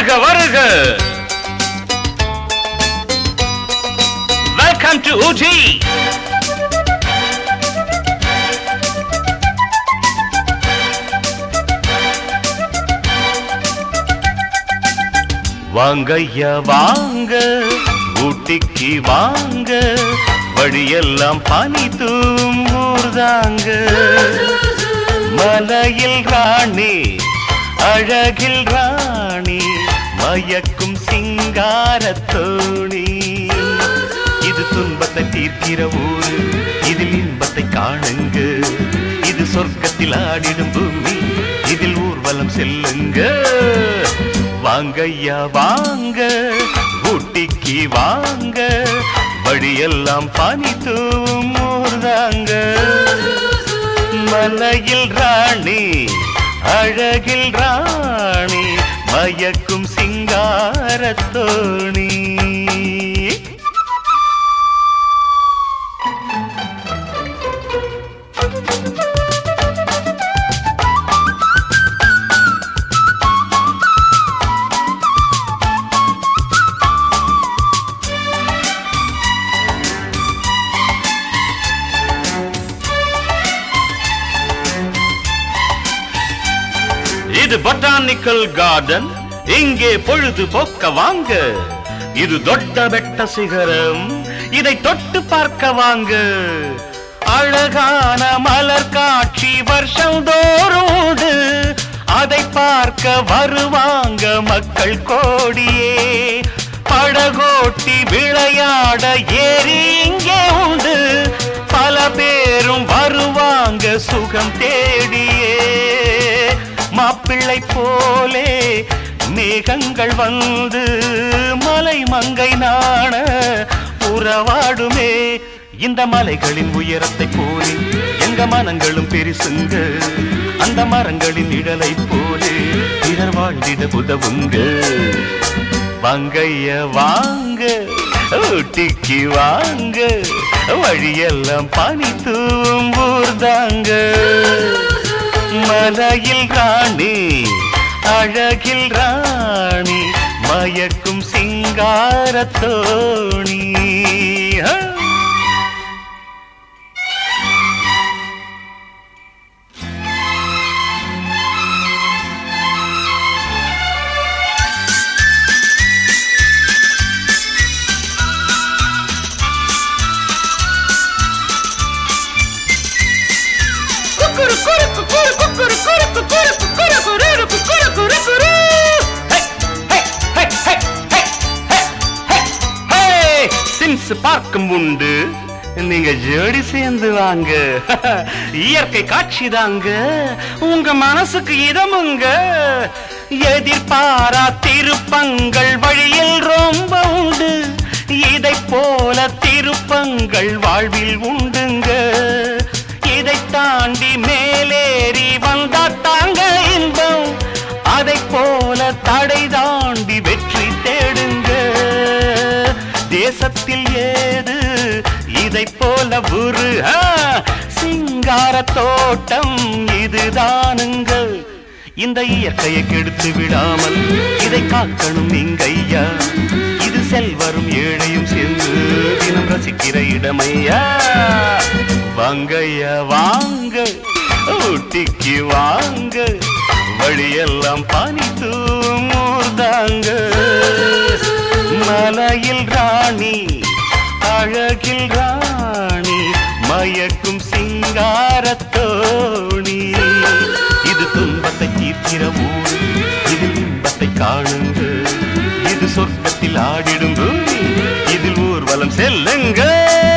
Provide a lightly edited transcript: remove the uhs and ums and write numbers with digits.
வருக வருக. Welcome to Ooty. வாங்கய்யா வாங்க, ஊட்டிக்கு வாங்க, வழியெல்லாம் பனி தூங்கூர்தாங்க. மலையில் ராணி, அழகில் ராணி, மயக்கும் சிங்காரத்தோணி. இது துன்பத்தை தீர்க்கிற ஊரு, இதில் இன்பத்தை காணுங்க. இது சொர்க்கத்தில் ஆடிடும் பூமி, இதில் ஊர்வலம் செல்லுங்க. வாங்கய்யா வாங்க, ஊட்டிக்கு வாங்க, வழியெல்லாம் பனி தூங்கூர்தாங்க. மலையில் ராணி, அழகில் ராணி, மயக்கும் சிங்காரத்தோணி. இது பொட்டானிக்கல் கார்டன், இங்கே பொழுது போக்க வாங்க. இது தொட்ட பெட்ட சிகரம், இதை தொட்டு பார்க்க வாங்க. அழகான மலர் காட்சி வருஷம் தோறும், அதை பார்க்க வருவாங்க மக்கள் கோடியே. படகோட்டி விளையாட ஏரி இங்கே உண்டு, பல பேரும் வருவாங்க சுகம் தேடியே. மாப்பிள்ளை போலே மேகங்கள் வந்து மலை மங்கை நாண உறவாடுமே. இந்த மலைகளின் உயரத்தை போலே எங்க மனங்களும் பெருசுங்க. அந்த மரங்களின் நிழலை போலே பிறர் வாழ்ந்திட உதவுங்க. வாங்கய்ய வாங்க, ஊட்டிக்கு வாங்க, வழியெல்லாம் பனி தூங்கூர்தாங்க. மலையில் ராணி, அழகில் ராணி, மயக்கும் சிங்காரத்தோணி. சிம்ஸ் பார்க்கும் உண்டு, நீங்க ஜோடி சேர்ந்து வாங்க. இயற்கை காட்சி தாங்க, உங்க மனசுக்கு இதமுங்க. எதிர்பாரா திருப்பங்கள் வழியில் ரொம்ப உண்டு, இதை போல திருப்பங்கள் வாழ்வில் உண்டுங்க. இதை தாண்டி மேலேறி வந்தா தாங்க இன்பம், அதை போல தடை தாண்டி வெற்றி தேடுங்க. தேசத்தில் ஏது இதை போல ஒரு சிங்கார தோட்டம் இதுதானுங்க. இந்த இயற்கையை கெடுத்து விடாமல் இதை காக்கணும் நீங்கய்யா. இது செல்வரும் ஏழையும் சேர்ந்து தினம் ரசிக்கிற இடமையா. வாங்கய்யா வாங்க, ஊட்டிக்கு வாங்க, வழியெல்லாம் பனி தூங்கூர்தாங்க. மலையில் ராணி, அழகில் ராணி, மயக்கும் சிங்காரத்தோணி. இது துன்பத்தை தீர்க்கிற ஊர், இதில் இன்பத்தை காணுங்க. இது சொர்க்கத்தில் ஆடிடும் பூமி, இதில் ஊர்வலம் செல்லுங்க.